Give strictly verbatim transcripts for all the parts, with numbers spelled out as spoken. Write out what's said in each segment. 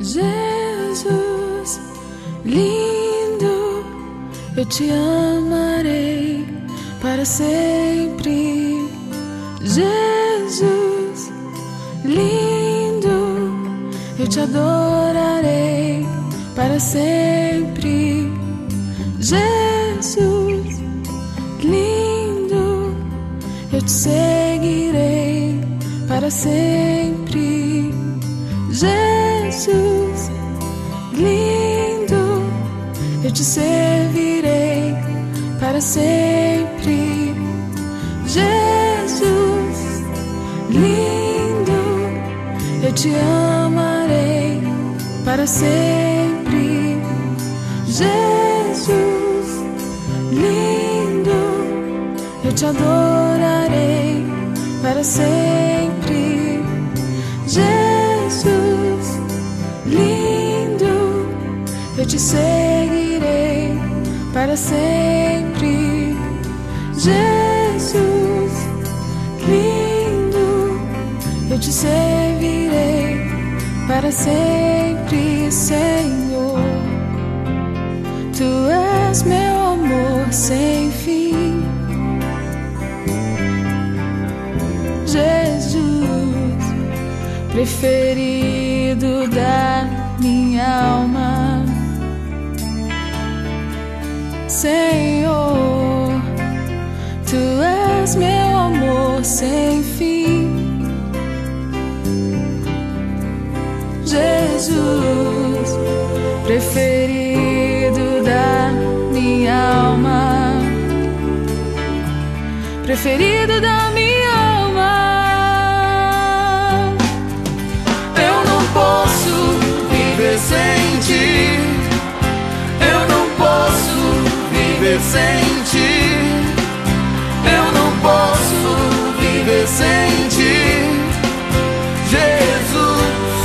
Jesus, lindo, eu te amarei para sempre. Jesus, lindo, eu te adorarei para sempre. Jesus, lindo, eu te seguirei para sempre. Jesus, lindo, eu te servirei para sempre. Jesus, lindo, eu te amarei para sempre. Jesus, lindo, eu te adorarei para sempre. Jesus, lindo, eu te seguirei para sempre. Jesus, lindo, eu te servirei para sempre, Senhor. Tu és meu amor sem fim. Jesus, preferido da minha alma. Senhor, tu és meu amor sem fim. Jesus, preferido da minha alma. Preferido da minha alma. Eu não posso viver sem ti. Eu não posso viver sem ti. Eu não posso viver sem ti. Jesus,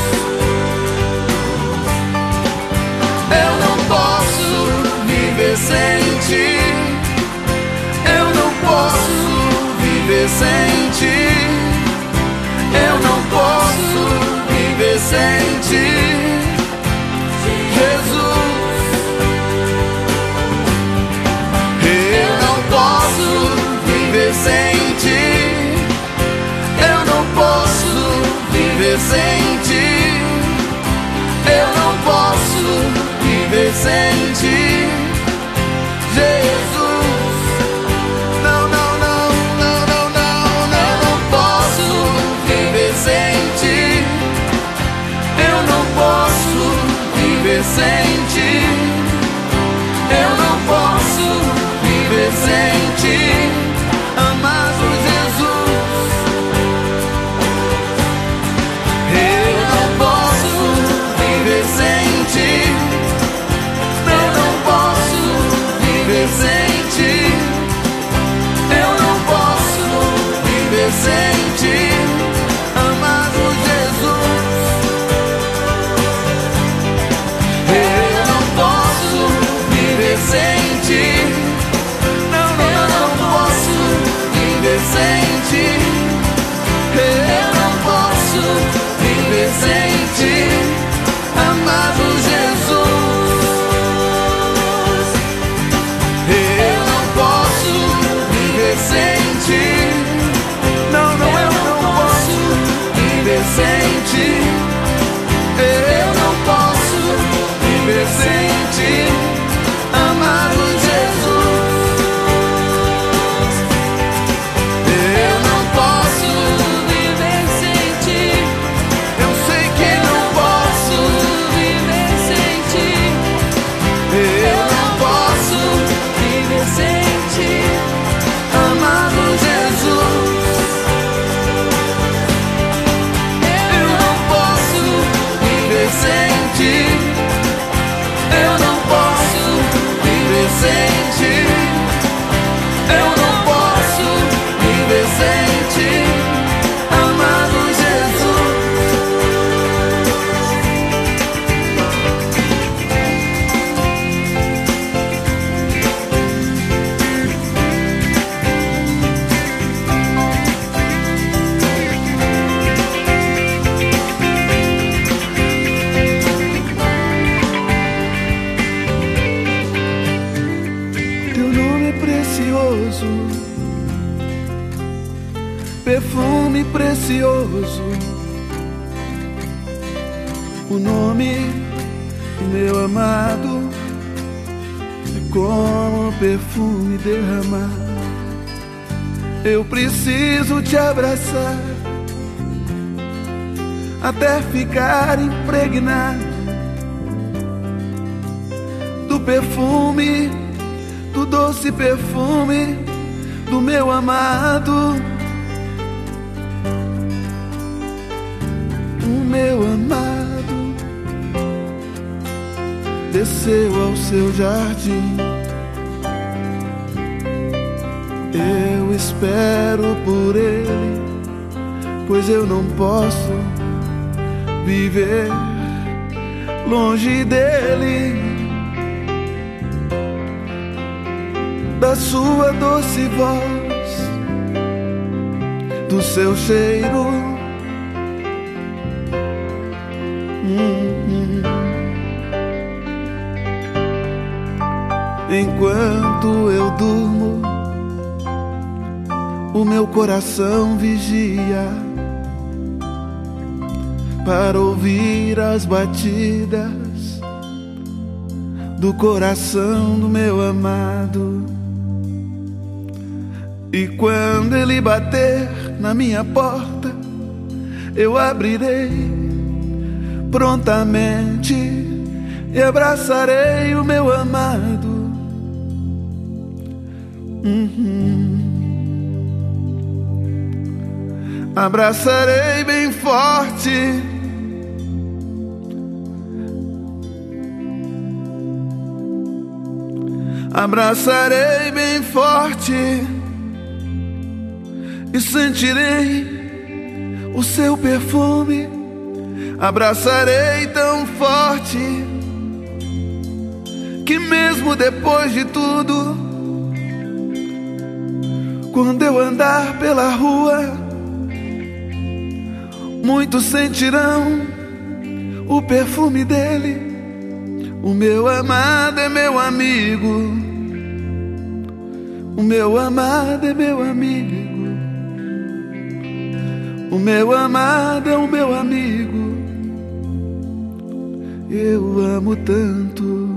eu não posso viver sem ti. Eu não posso viver sem ti. Eu não posso viver sem ti. Jesus, eu não posso viver sem ti. Eu não posso viver sem ti. Eu não posso viver sem ti. Jesus, não, não, não, não, não, não, não, não posso viver sem ti. Eu não posso viver sem ti. Eu não posso viver sem ti. Amado Jesus, perfume precioso, o nome do meu amado é como perfume derramado. Eu preciso te abraçar até ficar impregnado do perfume, do doce perfume do meu amado. O meu amado desceu ao seu jardim. Eu espero por ele, pois eu não posso viver longe dele, da sua doce voz, do seu cheiro. Hum, hum. Enquanto eu durmo, o meu coração vigia para ouvir as batidas do coração do meu amado. E quando ele bater na minha porta, eu abrirei prontamente e abraçarei o meu amado. Uhum. Abraçarei bem forte, abraçarei bem forte e sentirei o seu perfume. Abraçarei tão forte que mesmo depois de tudo, quando eu andar pela rua, muitos sentirão o perfume dele. O meu amado é meu amigo, o meu amado é meu amigo, o meu amado é o meu amigo. Eu amo tanto.